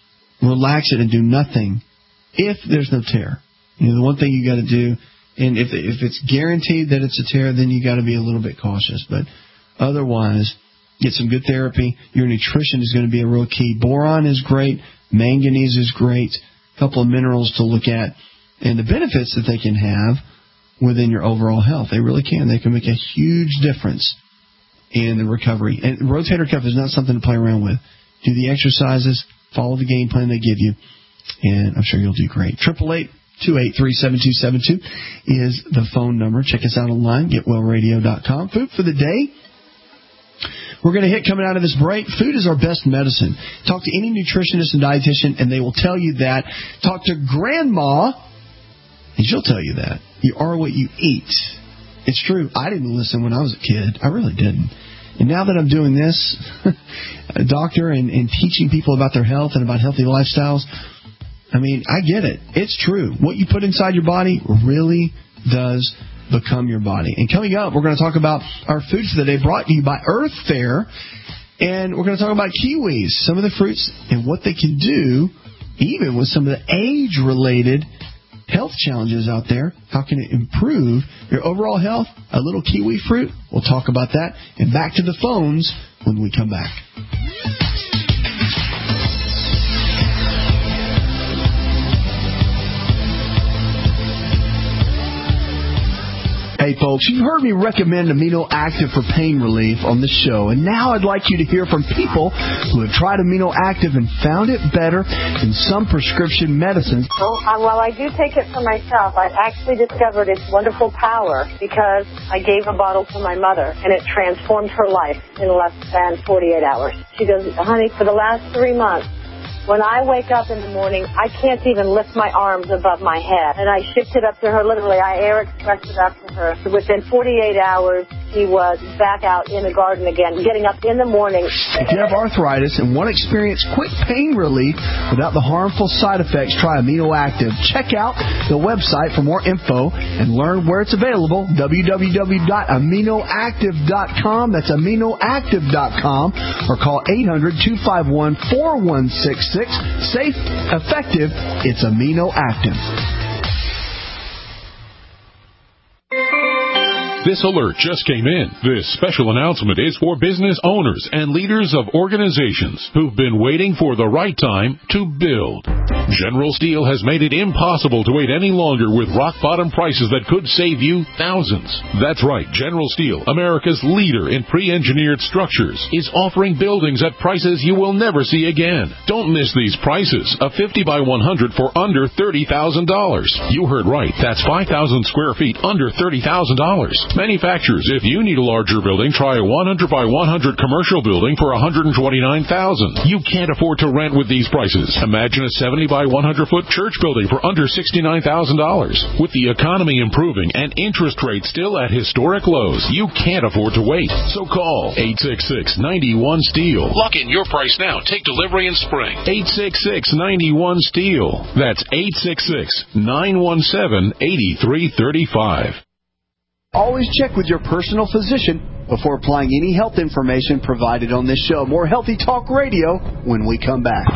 relax it and do nothing if there's no tear. You know, the one thing you got to do, and if if it's guaranteed that it's a tear, then you got to be a little bit cautious. But otherwise, get some good therapy. Your nutrition is going to be a real key. Boron is great. Manganese is great. A couple of minerals to look at. And the benefits that they can have within your overall health. They really can. They can make a huge difference in the recovery. And rotator cuff is not something to play around with. Do the exercises. Follow the game plan they give you. And I'm sure you'll do great. Triple eight two eight three seven two seven two is the phone number. Check us out online, get well radio dot com. Food for the day. We're going to hit coming out of this break. Food is our best medicine. Talk to any nutritionist and dietitian, and they will tell you that. Talk to Grandma, and she'll tell you that. You are what you eat. It's true. I didn't listen when I was a kid. I really didn't. And now that I'm doing this, a doctor, and, and teaching people about their health and about healthy lifestyles, I mean, I get it. It's true. What you put inside your body really does become your body. And coming up, we're going to talk about our foods for the day, brought to you by Earth Fare. And we're going to talk about kiwis, some of the fruits, and what they can do, even with some of the age-related health challenges out there. How can it improve your overall health? A little kiwi fruit. We'll talk about that. And back to the phones when we come back. Hey, folks, you've heard me recommend Amino Active for pain relief on the show, and now I'd like you to hear from people who have tried Amino Active and found it better than some prescription medicines. Well, uh, while I do take it for myself, I've actually discovered its wonderful power because I gave a bottle to my mother, and it transformed her life in less than forty-eight hours. She goes, honey, for the last three months, when I wake up in the morning, I can't even lift my arms above my head. And I shipped it up to her, literally. I air expressed it up to her. Within forty-eight hours, she was back out in the garden again, getting up in the morning. If you have arthritis and want to experience quick pain relief without the harmful side effects, try Amino Active. Check out the website for more info and learn where it's available, w w w dot amino active dot com. That's amino active dot com. Or call eight hundred, two five one, four one six six. Safe, effective, it's Amino Active. This alert just came in. This special announcement is for business owners and leaders of organizations who've been waiting for the right time to build. General Steel has made it impossible to wait any longer with rock-bottom prices that could save you thousands. That's right, General Steel, America's leader in pre-engineered structures, is offering buildings at prices you will never see again. Don't miss these prices. A fifty by one hundred for under thirty thousand dollars. You heard right. That's five thousand square feet under thirty thousand dollars. Manufacturers, if you need a larger building, try a one hundred by one hundred commercial building for one hundred twenty-nine thousand dollars. You can't afford to rent with these prices. Imagine a seventy by one hundred foot church building for under sixty-nine thousand dollars. With the economy improving and interest rates still at historic lows, you can't afford to wait. So call eight six six, nine one, STEEL. Lock in your price now. Take delivery in spring. eight six six, nine one, STEEL. That's eight six six, nine one seven, eight three three five. Always check with your personal physician before applying any health information provided on this show. More Healthy Talk Radio when we come back.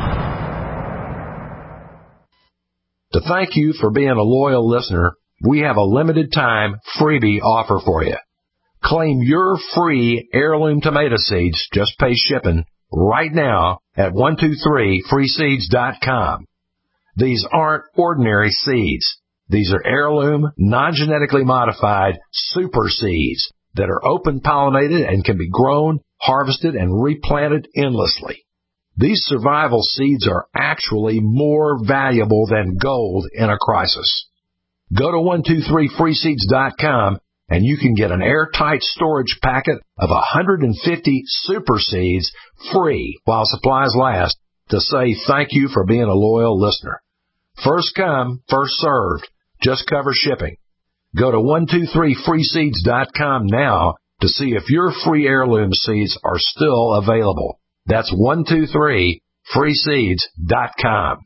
To thank you for being a loyal listener, we have a limited time freebie offer for you. Claim your free heirloom tomato seeds, just pay shipping, right now at one two three free seeds dot com. These aren't ordinary seeds. These are heirloom, non-genetically modified super seeds that are open-pollinated and can be grown, harvested, and replanted endlessly. These survival seeds are actually more valuable than gold in a crisis. Go to one two three free seeds dot com and you can get an airtight storage packet of one hundred fifty super seeds free while supplies last to say thank you for being a loyal listener. First come, first served. Just cover shipping. Go to one two three free seeds dot com now to see if your free heirloom seeds are still available. That's one two three free seeds dot com.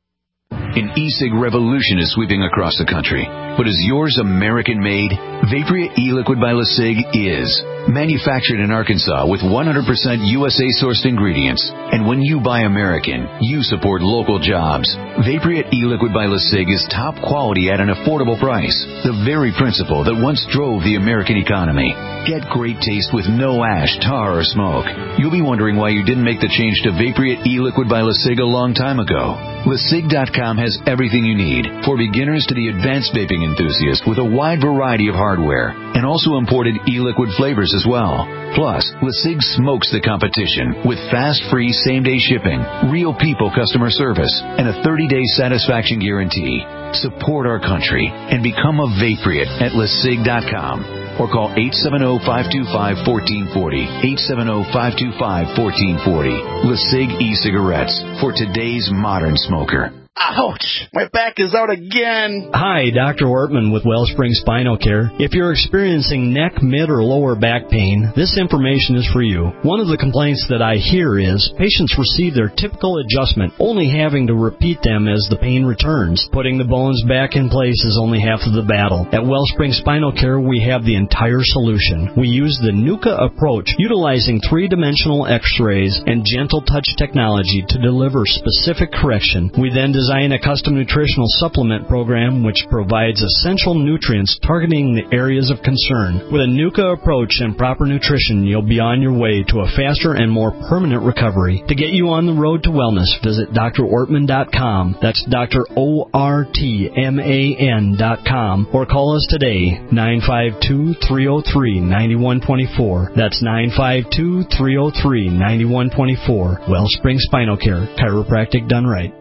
An e-cig revolution is sweeping across the country. But is yours American-made? Vaporia e-liquid by LeSig is. Manufactured in Arkansas with one hundred percent U S A-sourced ingredients. And when you buy American, you support local jobs. Vaporia e-liquid by LeSig is top quality at an affordable price. The very principle that once drove the American economy. Get great taste with no ash, tar, or smoke. You'll be wondering why you didn't make the change to Vaporia e-liquid by LeSig a long time ago. LeSig dot com has everything you need, for beginners to the advanced vaping enthusiast, with a wide variety of hardware, and also imported e-liquid flavors as well. Plus, LeSig smokes the competition with fast, free, same-day shipping, real people customer service, and a thirty-day satisfaction guarantee. Support our country and become a Vaporeate at LeSig dot com. Or call eight seven zero, five two five, one four four zero, eight seven zero, five two five, one four four zero. LeSig e-cigarettes for today's modern smoker. Ouch! My back is out again. Hi, Doctor Ortman with Wellspring Spinal Care. If you're experiencing neck, mid, or lower back pain, this information is for you. One of the complaints that I hear is patients receive their typical adjustment, only having to repeat them as the pain returns. Putting the bones back in place is only half of the battle. At Wellspring Spinal Care, we have the entire solution. We use the NUCA approach, utilizing three-dimensional x-rays and gentle touch technology to deliver specific correction. We then designed a custom nutritional supplement program which provides essential nutrients targeting the areas of concern. With a NUCA approach and proper nutrition, you'll be on your way to a faster and more permanent recovery. To get you on the road to wellness, visit D R Ortman dot com. That's D R O R T M A N dot com. Or call us today, nine five two, three oh three, nine one two four. That's nine five two, three oh three, nine one two four. Wellspring Spinal Care, chiropractic done right.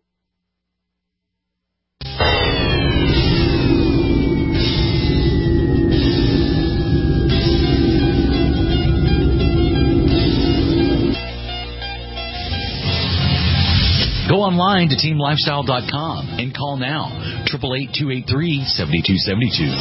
Go online to team lifestyle dot com and call now, eight eight eight, two eight three, seven two seven two.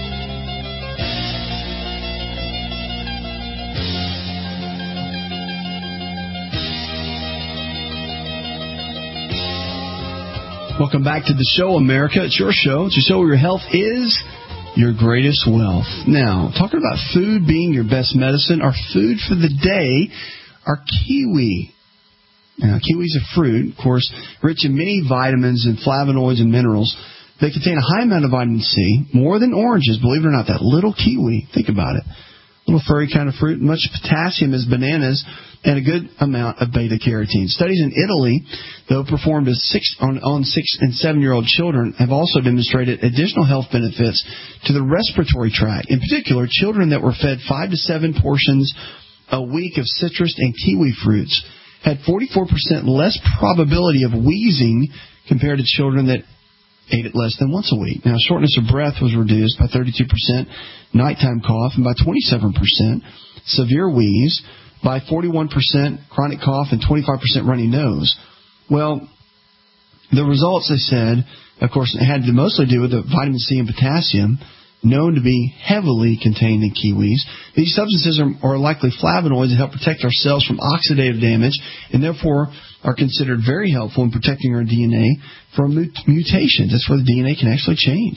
Welcome back to the show, America. It's your show. It's your show where your health is your greatest wealth. Now, talking about food being your best medicine, our food for the day are kiwi. Now, kiwi is a fruit, of course, rich in many vitamins and flavonoids and minerals. They contain a high amount of vitamin C, more than oranges, believe it or not. That little kiwi, think about it. Little furry kind of fruit, much potassium as bananas, and a good amount of beta-carotene. Studies in Italy, though performed as six, on, on six- and seven-year-old children, have also demonstrated additional health benefits to the respiratory tract. In particular, children that were fed five to seven portions a week of citrus and kiwi fruits had forty-four percent less probability of wheezing compared to children that ate it less than once a week. Now, shortness of breath was reduced by thirty-two percent, nighttime cough, and by twenty-seven percent, severe wheeze, by forty-one percent, chronic cough, and twenty-five percent runny nose. Well, the results, they said, of course, had to mostly do with the vitamin C and potassium, known to be heavily contained in kiwis. These substances are, are likely flavonoids that help protect our cells from oxidative damage and therefore are considered very helpful in protecting our D N A from mut- mutations. That's where the D N A can actually change.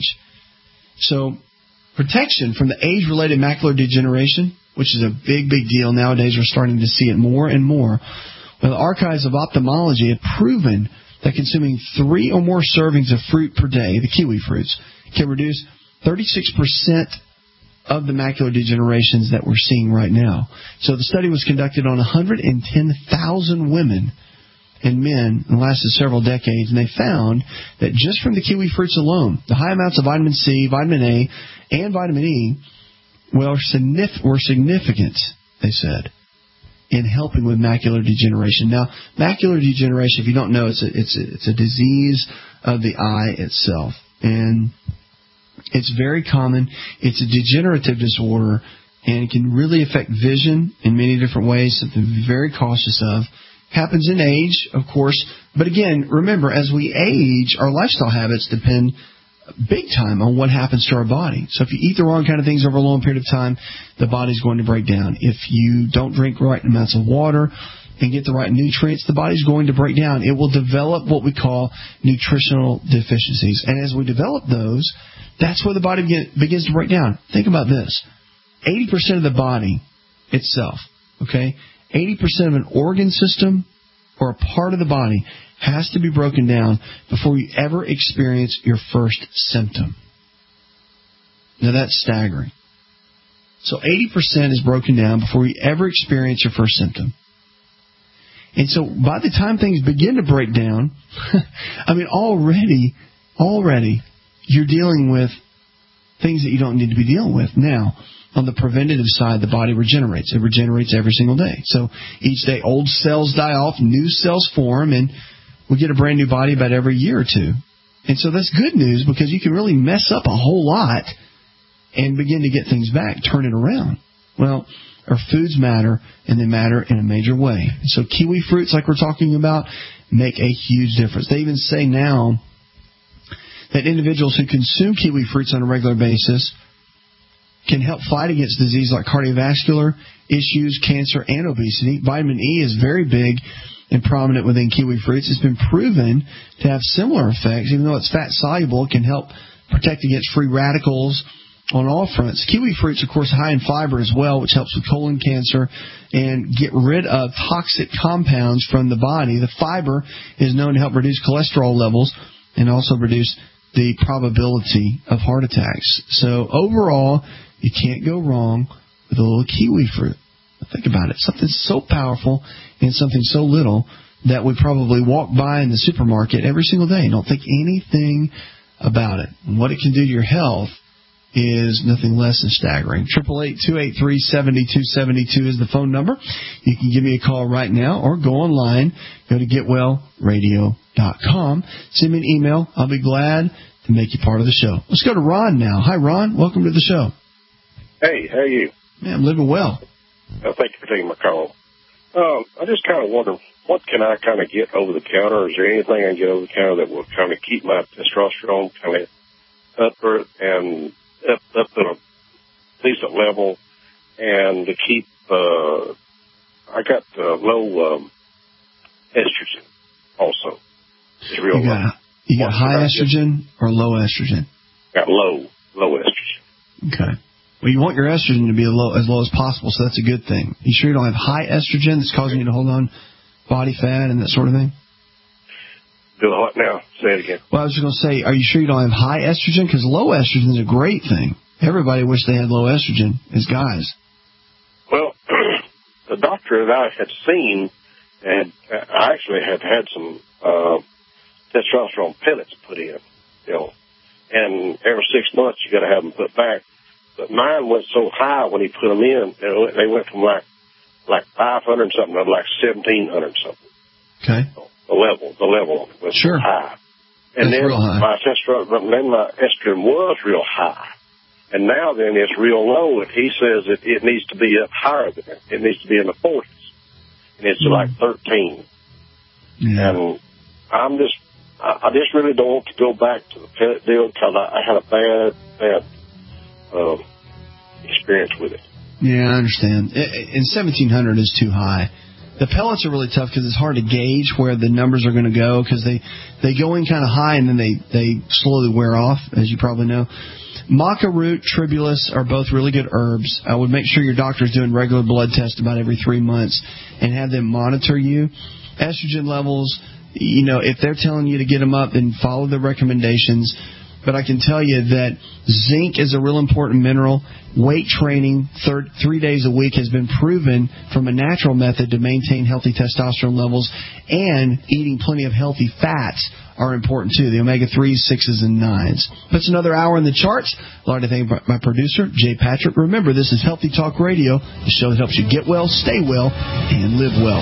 So protection from the age-related macular degeneration, which is a big, big deal nowadays. We're starting to see it more and more. Well, the archives of ophthalmology have proven that consuming three or more servings of fruit per day, the kiwi fruits, can reduce thirty-six percent of the macular degenerations that we're seeing right now. So the study was conducted on one hundred ten thousand women and men and lasted several decades, and they found that just from the kiwi fruits alone, the high amounts of vitamin C, vitamin A, and vitamin E were significant, they said, in helping with macular degeneration. Now, macular degeneration, if you don't know, it's a, it's a, it's a disease of the eye itself, and it's very common. It's a degenerative disorder, and it can really affect vision in many different ways, something to be very cautious of. Happens in age, of course, but again, remember, as we age, our lifestyle habits depend big time on what happens to our body. So if you eat the wrong kind of things over a long period of time, the body's going to break down. If you don't drink the right amounts of water and get the right nutrients, the body's going to break down. It will develop what we call nutritional deficiencies. And as we develop those, that's where the body begins to break down. Think about this. eighty percent of the body itself, okay, eighty percent of an organ system or a part of the body has to be broken down before you ever experience your first symptom. Now, that's staggering. So eighty percent is broken down before you ever experience your first symptom. And so by the time things begin to break down, I mean, already, already, you're dealing with things that you don't need to be dealing with. Now, on the preventative side, the body regenerates. It regenerates every single day. So each day, old cells die off, new cells form, and we get a brand new body about every year or two. And so that's good news because you can really mess up a whole lot and begin to get things back, turn it around. Well, our foods matter, and they matter in a major way. So kiwi fruits, like we're talking about, make a huge difference. They even say now that individuals who consume kiwi fruits on a regular basis can help fight against disease like cardiovascular issues, cancer, and obesity. Vitamin E is very big and prominent within kiwi fruits. It's been proven to have similar effects. Even though it's fat-soluble, it can help protect against free radicals on all fronts. Kiwi fruit's, of course, high in fiber as well, which helps with colon cancer and get rid of toxic compounds from the body. The fiber is known to help reduce cholesterol levels and also reduce the probability of heart attacks. So overall, you can't go wrong with a little kiwi fruit. Think about it. Something so powerful and something so little that we probably walk by in the supermarket every single day and don't think anything about it. And what it can do to your health is nothing less than staggering. Triple eight two eight three seventy two seventy two is the phone number. You can give me a call right now or go online. Go to get well radio dot com. Send me an email. I'll be glad to make you part of the show. Let's go to Ron now. Hi, Ron. Welcome to the show. Hey, how are you? Man, I'm living well. Uh, thank you for taking my call. Um, I just kind of wonder, what can I kind of get over the counter? Is there anything I can get over the counter that will kind of keep my testosterone kind of up and up, up at a decent level, and to keep, uh, I got uh, low um, estrogen also. It's real you got, low. You got high estrogen or low estrogen? Got low, low estrogen. Okay. Well, you want your estrogen to be as low, as low as possible, so that's a good thing. You sure you don't have high estrogen that's causing you to hold on body fat and that sort of thing? Do what now? Say it again. Well, I was just going to say, are you sure you don't have high estrogen? Because low estrogen is a great thing. Everybody wish they had low estrogen as guys. Well, the doctor that I had seen, and I actually had had some uh, testosterone pellets put in, you know, and every six months you got to have them put back. But mine went so high when he put them in, they went from like like five hundred something to like seventeen hundred something. Okay. The level, the level was sure. high. And That's then real high. my testosterone, then my estrogen was real high. And now then it's real low, and he says that it needs to be up higher than that. It needs to be in the forties. And it's mm. like thirteen. Yeah. And I'm just, I, I just really don't want to go back to the pellet deal because I, I had a bad, bad uh, experience with it. Yeah, I understand. And seventeen hundred is too high. The pellets are really tough because it's hard to gauge where the numbers are going to go because they, they go in kind of high and then they, they slowly wear off, as you probably know. Maca root, tribulus are both really good herbs. I would make sure your doctor's doing regular blood tests about every three months and have them monitor you. Estrogen levels, you know, if they're telling you to get them up, then follow the recommendations. But I can tell you that zinc is a real important mineral. Weight training third, three days a week has been proven from a natural method to maintain healthy testosterone levels, and eating plenty of healthy fats are important too, the omega threes, sixes, and nines. That's another hour in the charts. I'd like to thank my producer, Jay Patrick. Remember, this is Healthy Talk Radio, the show that helps you get well, stay well, and live well.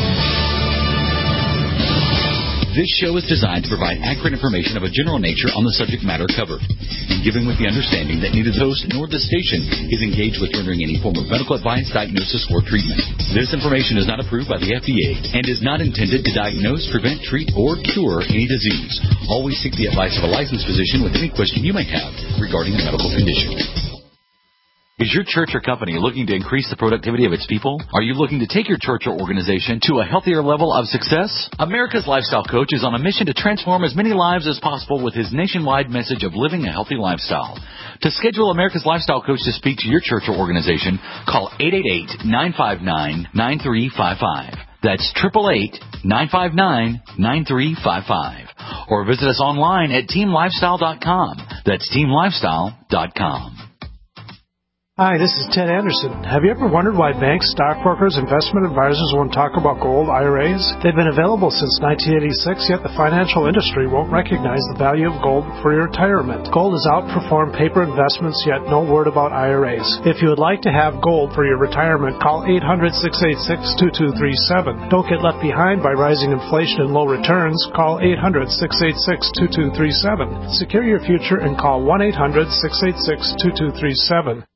This show is designed to provide accurate information of a general nature on the subject matter covered, and given with the understanding that neither the host nor the station is engaged with rendering any form of medical advice, diagnosis, or treatment. This information is not approved by the F D A and is not intended to diagnose, prevent, treat, or cure any disease. Always seek the advice of a licensed physician with any question you may have regarding a medical condition. Is your church or company looking to increase the productivity of its people? Are you looking to take your church or organization to a healthier level of success? America's Lifestyle Coach is on a mission to transform as many lives as possible with his nationwide message of living a healthy lifestyle. To schedule America's Lifestyle Coach to speak to your church or organization, call eight eight eight, nine five nine, nine three five five. That's eight eight eight, nine five nine, nine three five five. Or visit us online at team lifestyle dot com. That's team lifestyle dot com. Hi, this is Ted Anderson. Have you ever wondered why banks, stockbrokers, investment advisors won't talk about gold I R As? They've been available since nineteen eighty-six, yet the financial industry won't recognize the value of gold for your retirement. Gold has outperformed paper investments, yet no word about I R As. If you would like to have gold for your retirement, call eight hundred, six eight six, two two three seven. Don't get left behind by rising inflation and low returns. Call eight hundred, six eight six, two two three seven. Secure your future and call one eight hundred, six eight six, two two three seven.